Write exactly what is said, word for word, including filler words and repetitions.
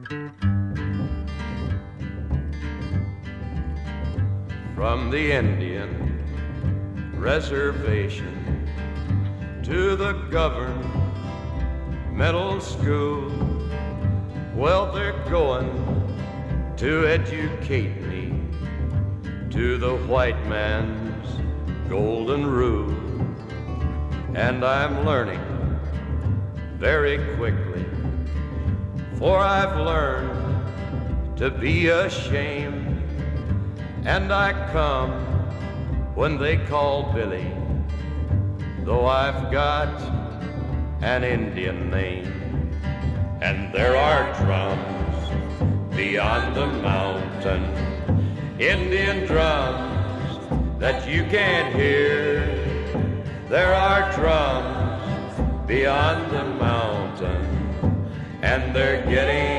From the Indian reservation to the governmental school, well, they're going to educate me to the white man's golden rule. And I'm learning very quickly, for I've learned to be ashamed. And I come when they call Billy, though I've got an Indian name. And there are drums beyond the mountain, Indian drums that you can't hear. There are drums beyond the mountain, and they're getting